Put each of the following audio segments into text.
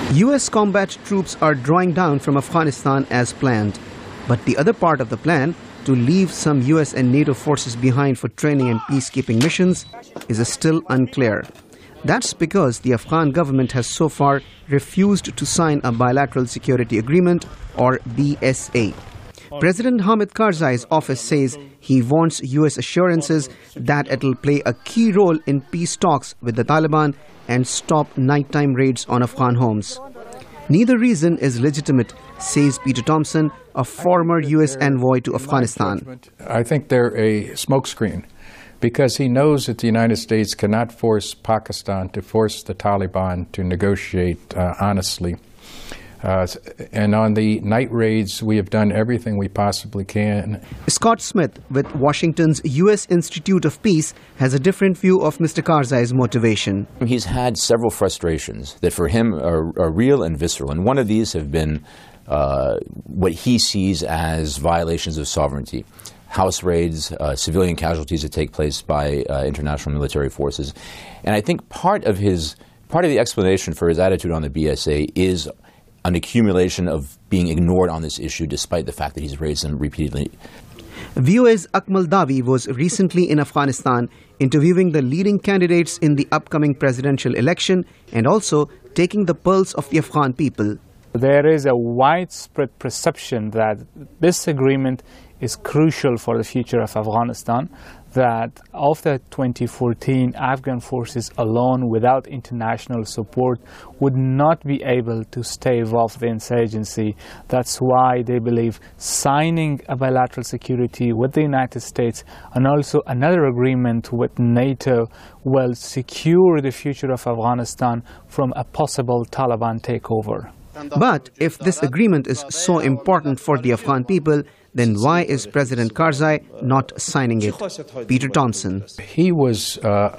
US combat troops are drawing down from Afghanistan as planned. But the other part of the plan, to leave some US and NATO forces behind for training and peacekeeping missions, is still unclear. That's because the Afghan government has so far refused to sign a bilateral security agreement, or BSA. President Hamid Karzai's office says he wants US assurances that it'll play a key role in peace talks with the Taliban and stop nighttime raids on Afghan homes. Neither reason is legitimate, says Peter Thompson, a former US envoy to Afghanistan. I think they're a smokescreen, because he knows that the United States cannot force Pakistan to force the Taliban to negotiate honestly. And on the night raids, we have done everything we possibly can. Scott Smith with Washington's U.S. Institute of Peace has a different view of Mr. Karzai's motivation. He's had several frustrations that for him are real and visceral. And one of these have been what he sees as violations of sovereignty. House raids, civilian casualties that take place by international military forces. And I think part of the explanation for his attitude on the BSA is an accumulation of being ignored on this issue, despite the fact that he's raised them repeatedly. VOA's Akmal Davi was recently in Afghanistan interviewing the leading candidates in the upcoming presidential election and also taking the pulse of the Afghan people. There is a widespread perception that this agreement is crucial for the future of Afghanistan, that after 2014, Afghan forces alone, without international support, would not be able to stave off the insurgency. That's why they believe signing a bilateral security with the United States and also another agreement with NATO will secure the future of Afghanistan from a possible Taliban takeover. But if this agreement is so important for the Afghan people, then why is President Karzai not signing it? Peter Thompson. He was,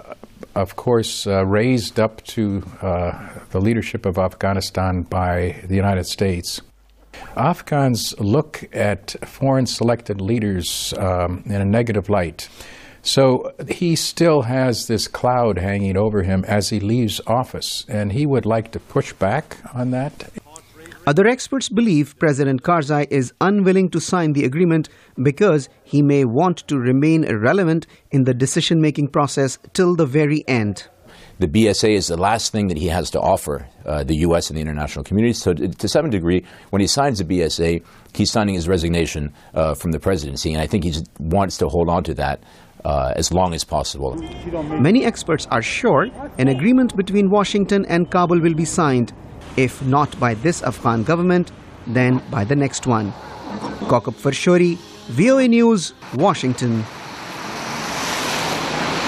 of course, raised up to the leadership of Afghanistan by the United States. Afghans look at foreign selected leaders in a negative light. So he still has this cloud hanging over him as he leaves office, and he would like to push back on that. Other experts believe President Karzai is unwilling to sign the agreement because he may want to remain relevant in the decision-making process till the very end. The BSA is the last thing that he has to offer the U.S. and the international community. So to some degree, when he signs the BSA, he's signing his resignation from the presidency, and I think he wants to hold on to that as long as possible. Many experts are sure an agreement between Washington and Kabul will be signed. If not by this Afghan government, then by the next one. Kaukab Farshori, VOA News, Washington.